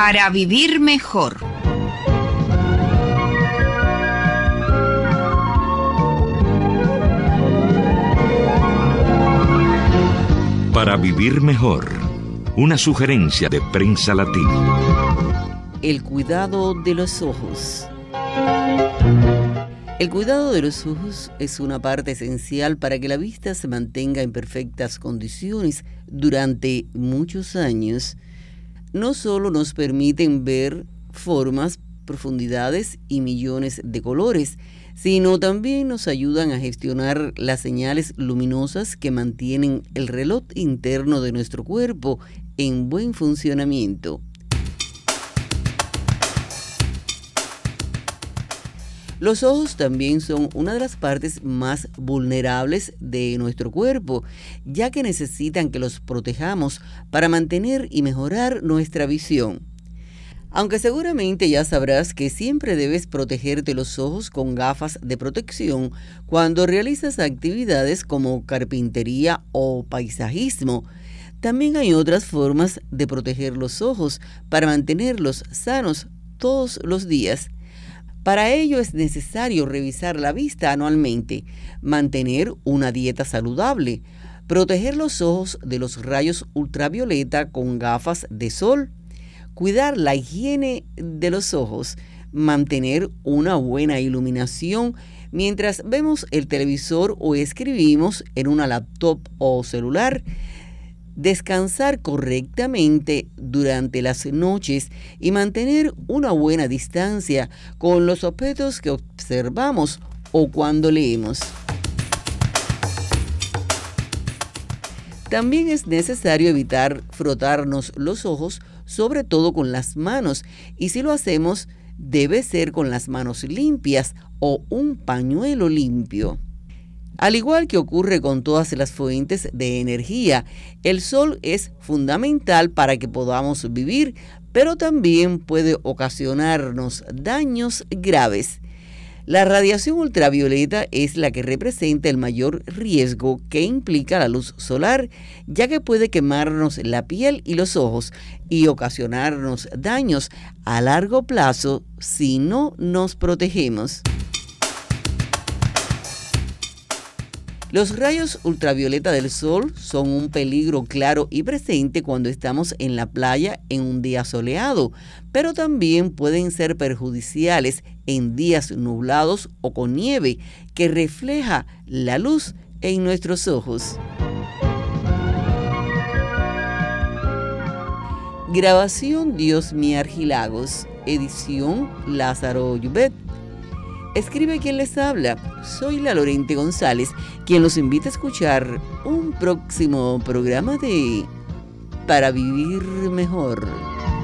Para vivir mejor. Para vivir mejor. Una sugerencia de Prensa Latina. El cuidado de los ojos. El cuidado de los ojos es una parte esencial para que la vista se mantenga en perfectas condiciones durante muchos años. No solo nos permiten ver formas, profundidades y millones de colores, sino también nos ayudan a gestionar las señales luminosas que mantienen el reloj interno de nuestro cuerpo en buen funcionamiento. Los ojos también son una de las partes más vulnerables de nuestro cuerpo, ya que necesitan que los protejamos para mantener y mejorar nuestra visión. Aunque seguramente ya sabrás que siempre debes protegerte los ojos con gafas de protección cuando realizas actividades como carpintería o paisajismo. También hay otras formas de proteger los ojos para mantenerlos sanos todos los días. Para ello es necesario revisar la vista anualmente, mantener una dieta saludable, proteger los ojos de los rayos ultravioleta con gafas de sol, cuidar la higiene de los ojos, mantener una buena iluminación mientras vemos el televisor o escribimos en una laptop o celular, descansar correctamente durante las noches y mantener una buena distancia con los objetos que observamos o cuando leemos. También es necesario evitar frotarnos los ojos, sobre todo con las manos, y si lo hacemos, debe ser con las manos limpias o un pañuelo limpio. Al igual que ocurre con todas las fuentes de energía, el sol es fundamental para que podamos vivir, pero también puede ocasionarnos daños graves. La radiación ultravioleta es la que representa el mayor riesgo que implica la luz solar, ya que puede quemarnos la piel y los ojos y ocasionarnos daños a largo plazo si no nos protegemos. Los rayos ultravioleta del sol son un peligro claro y presente cuando estamos en la playa en un día soleado, pero también pueden ser perjudiciales en días nublados o con nieve que refleja la luz en nuestros ojos. Grabación Diosmi Argilagos, edición Lázaro Llubet. Escribe quien les habla, soy la Lorente González, quien los invita a escuchar un próximo programa de Para Vivir Mejor.